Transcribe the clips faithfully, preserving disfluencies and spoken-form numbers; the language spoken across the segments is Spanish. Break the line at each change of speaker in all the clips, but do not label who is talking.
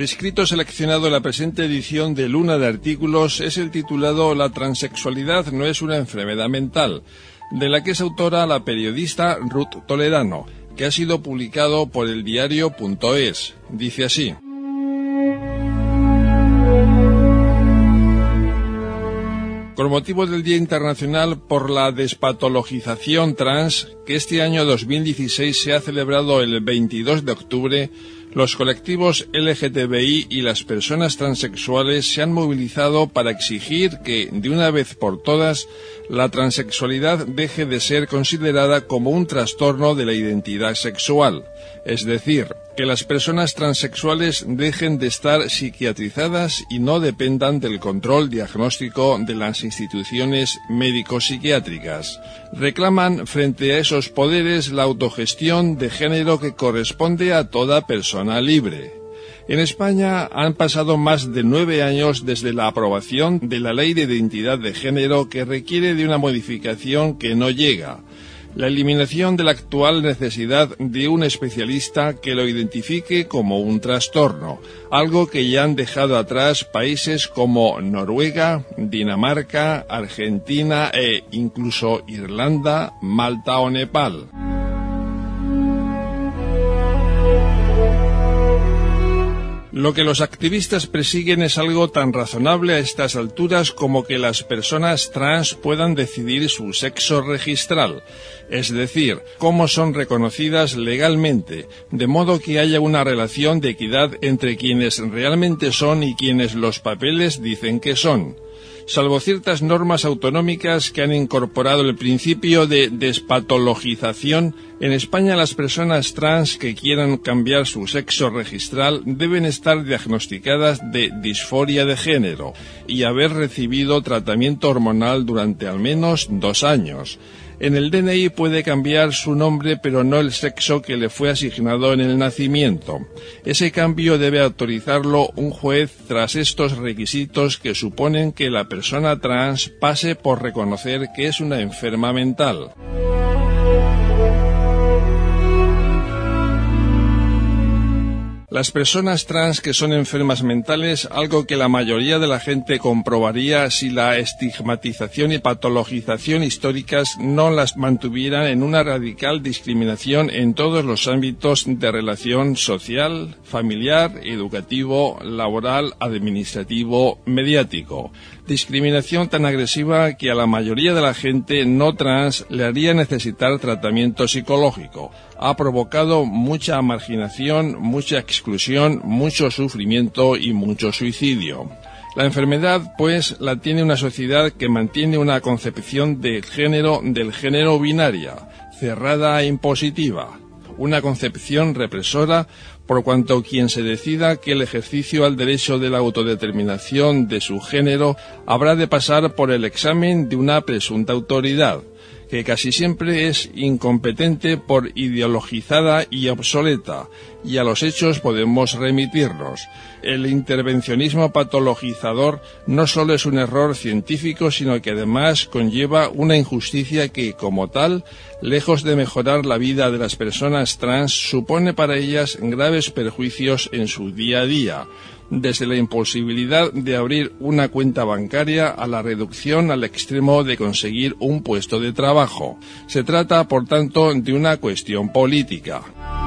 El escrito seleccionado en la presente edición de Luna de Artículos es el titulado La transexualidad no es una enfermedad mental, de la que es autora la periodista Ruth Toledano, que ha sido publicado por el diario punto es. Dice así: con motivo del Día Internacional por la Despatologización Trans, que este año dos mil dieciséis se ha celebrado el veintidós de octubre, los colectivos L G T B I y las personas transexuales se han movilizado para exigir que, de una vez por todas, la transexualidad deje de ser considerada como un trastorno de la identidad sexual, es decir, que las personas transexuales dejen de estar psiquiatrizadas y no dependan del control diagnóstico de las instituciones médico-psiquiátricas. Reclaman frente a esos poderes la autogestión de género que corresponde a toda persona libre. En España han pasado más de nueve años desde la aprobación de la Ley de Identidad de Género, que requiere de una modificación que no llega: la eliminación de la actual necesidad de un especialista que lo identifique como un trastorno, algo que ya han dejado atrás países como Noruega, Dinamarca, Argentina e incluso Irlanda, Malta o Nepal. Lo que los activistas persiguen es algo tan razonable a estas alturas como que las personas trans puedan decidir su sexo registral, es decir, cómo son reconocidas legalmente, de modo que haya una relación de equidad entre quienes realmente son y quienes los papeles dicen que son. Salvo ciertas normas autonómicas que han incorporado el principio de despatologización, en España las personas trans que quieran cambiar su sexo registral deben estar diagnosticadas de disforia de género y haber recibido tratamiento hormonal durante al menos dos años. En el D N I puede cambiar su nombre, pero no el sexo que le fue asignado en el nacimiento. Ese cambio debe autorizarlo un juez tras estos requisitos que suponen que la persona trans pase por reconocer que es una enferma mental. Las personas trans que son enfermas mentales, algo que la mayoría de la gente comprobaría si la estigmatización y patologización históricas no las mantuvieran en una radical discriminación en todos los ámbitos de relación social, familiar, educativo, laboral, administrativo, mediático. Discriminación tan agresiva que a la mayoría de la gente no trans le haría necesitar tratamiento psicológico. Ha provocado mucha marginación, mucha exclusión, mucho sufrimiento y mucho suicidio. La enfermedad, pues, la tiene una sociedad que mantiene una concepción de género del género binaria, cerrada e impositiva. Una concepción represora, por cuanto quien se decida que el ejercicio al derecho de la autodeterminación de su género habrá de pasar por el examen de una presunta autoridad, que casi siempre es incompetente por ideologizada y obsoleta, y a los hechos podemos remitirnos. El intervencionismo patologizador no solo es un error científico, sino que además conlleva una injusticia que, como tal, lejos de mejorar la vida de las personas trans, supone para ellas graves perjuicios en su día a día, desde la imposibilidad de abrir una cuenta bancaria a la reducción al extremo de conseguir un puesto de trabajo. Se trata, por tanto, de una cuestión política.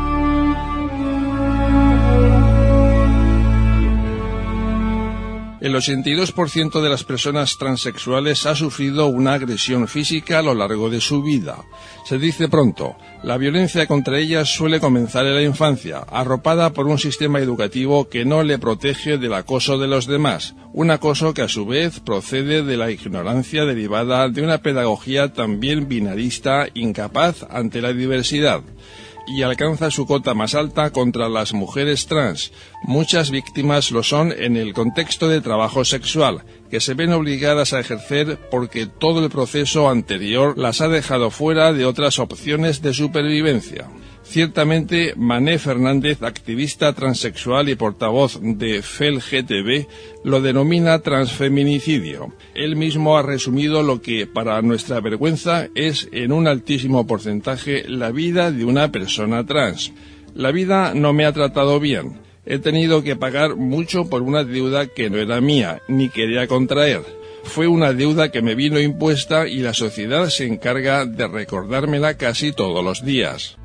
El ochenta y dos por ciento de las personas transexuales ha sufrido una agresión física a lo largo de su vida. Se dice pronto, la violencia contra ellas suele comenzar en la infancia, arropada por un sistema educativo que no le protege del acoso de los demás, un acoso que a su vez procede de la ignorancia derivada de una pedagogía también binarista, incapaz ante la diversidad, y alcanza su cota más alta contra las mujeres trans. Muchas víctimas lo son en el contexto de trabajo sexual, que se ven obligadas a ejercer porque todo el proceso anterior las ha dejado fuera de otras opciones de supervivencia. Ciertamente, Mané Fernández, activista transexual y portavoz de F E L G T B, lo denomina transfeminicidio. Él mismo ha resumido lo que, para nuestra vergüenza, es en un altísimo porcentaje la vida de una persona trans. La vida no me ha tratado bien. He tenido que pagar mucho por una deuda que no era mía, ni quería contraer. Fue una deuda que me vino impuesta y la sociedad se encarga de recordármela casi todos los días.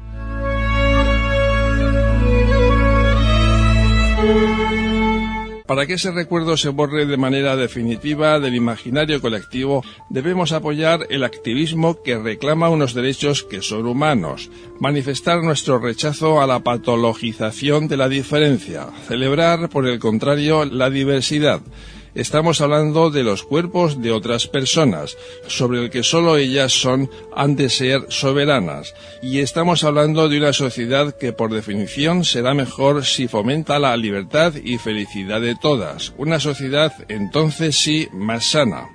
Para que ese recuerdo se borre de manera definitiva del imaginario colectivo, debemos apoyar el activismo que reclama unos derechos que son humanos, manifestar nuestro rechazo a la patologización de la diferencia, celebrar, por el contrario, la diversidad. Estamos hablando de los cuerpos de otras personas, sobre el que solo ellas son, han de ser soberanas. Y estamos hablando de una sociedad que por definición será mejor si fomenta la libertad y felicidad de todas. Una sociedad entonces sí más sana.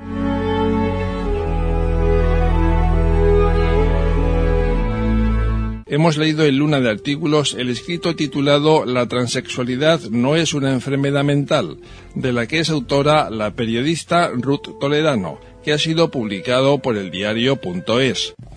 Hemos leído en Luna de Artículos el escrito titulado La transexualidad no es una enfermedad mental, de la que es autora la periodista Ruth Toledano, que ha sido publicado por el diario punto es.